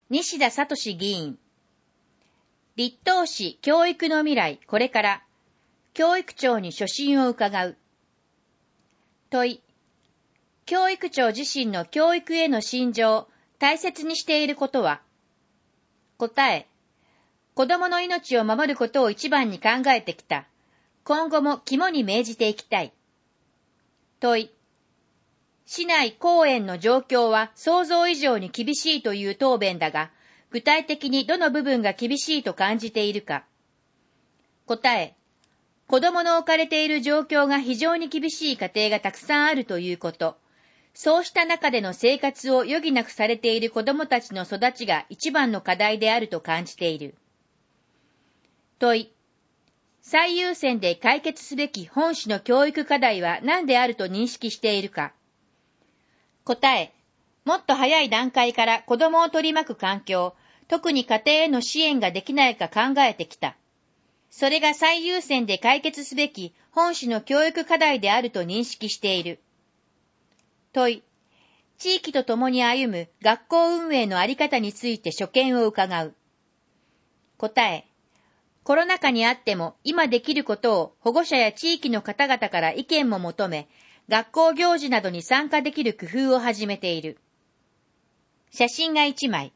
西田聡議員。立東市教育の未来これから、教育長に所信を伺う。問い。教育長自身の教育への信条、大切にしていることは？答え。子供の命を守ることを一番に考えてきた。今後も肝に銘じていきたい。問い。市内公園の状況は想像以上に厳しいという答弁だが、具体的にどの部分が厳しいと感じているか。答え。子供の置かれている状況が非常に厳しい家庭がたくさんあるということ。そうした中での生活を余儀なくされている子供たちの育ちが一番の課題であると感じている。問い。最優先で解決すべき本市の教育課題は何であると認識しているか。答え。もっと早い段階から子供を取り巻く環境、特に家庭への支援ができないか考えてきた。それが最優先で解決すべき本市の教育課題であると認識している。問い。地域と共に歩む学校運営のあり方について所見を伺う。答え。コロナ禍にあっても今できることを保護者や地域の方々から意見も求め、学校行事などに参加できる工夫を始めている。写真が1枚。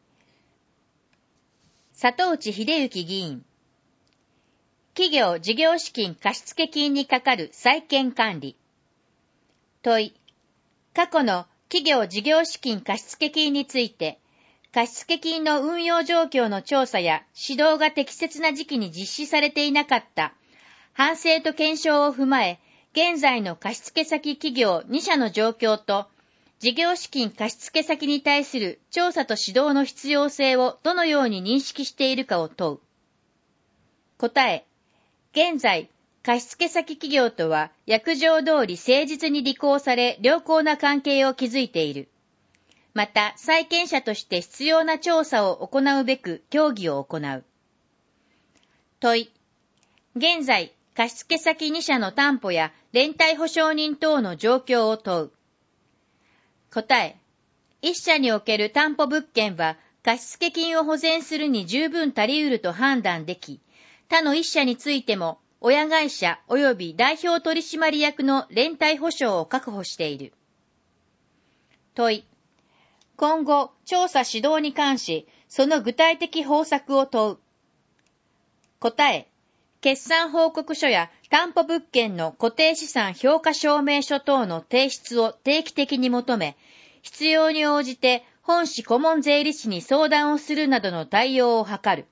里内秀之議員。企業事業資金貸付金にかかる債権管理。問い。過去の企業事業資金貸付金について、貸付金の運用状況の調査や指導が適切な時期に実施されていなかった反省と検証を踏まえ、現在の貸付先企業2社の状況と事業資金貸付先に対する調査と指導の必要性をどのように認識しているかを問う。答え。現在、貸付先企業とは約定通り誠実に履行され良好な関係を築いている。また、債権者として必要な調査を行うべく協議を行う。問い。現在、貸付先2社の担保や連帯保証人等の状況を問う。答え。1社における担保物件は貸付金を保全するに十分足りうると判断でき、他の1社についても親会社及び代表取締役の連帯保証を確保している。問い。今後、調査指導に関し、その具体的方策を問う。答え。決算報告書や担保物件の固定資産評価証明書等の提出を定期的に求め、必要に応じて本市顧問税理士に相談をするなどの対応を図る。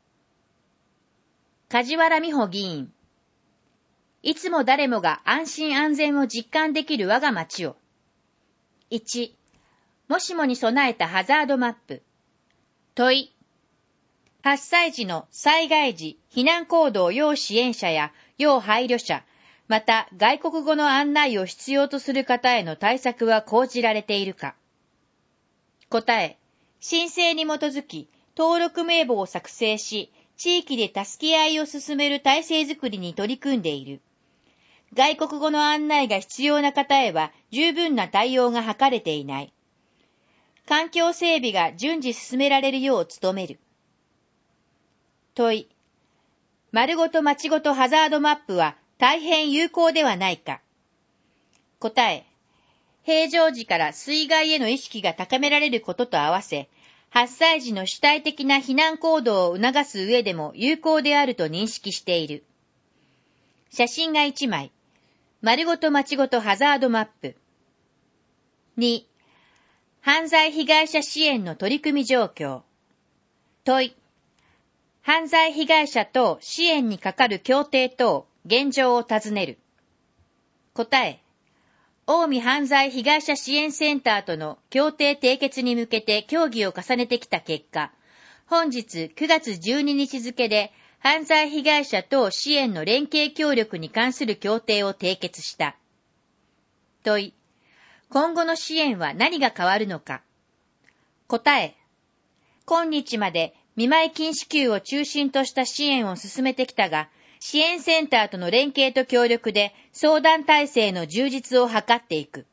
梶原美穂議員。いつも誰もが安心安全を実感できる我が町を。1、もしもに備えたハザードマップ。問い。発災時の災害時避難行動要支援者や要配慮者、また外国語の案内を必要とする方への対策は講じられているか。答え。申請に基づき登録名簿を作成し、地域で助け合いを進める体制づくりに取り組んでいる。外国語の案内が必要な方へは十分な対応が図れていない。環境整備が順次進められるよう努める。問い。丸ごと町ごとハザードマップは大変有効ではないか。答え。平常時から水害への意識が高められることと合わせ、発災時の主体的な避難行動を促す上でも有効であると認識している。写真が1枚。丸ごと町ごとハザードマップ。2、犯罪被害者支援の取り組み状況。問い。犯罪被害者等支援に係る協定等現状を尋ねる。答え。近江犯罪被害者支援センターとの協定締結に向けて協議を重ねてきた結果、本日9月12日付で犯罪被害者等支援の連携協力に関する協定を締結した。問い。今後の支援は何が変わるのか。答え。今日まで見舞金支給を中心とした支援を進めてきたが、支援センターとの連携と協力で相談体制の充実を図っていく。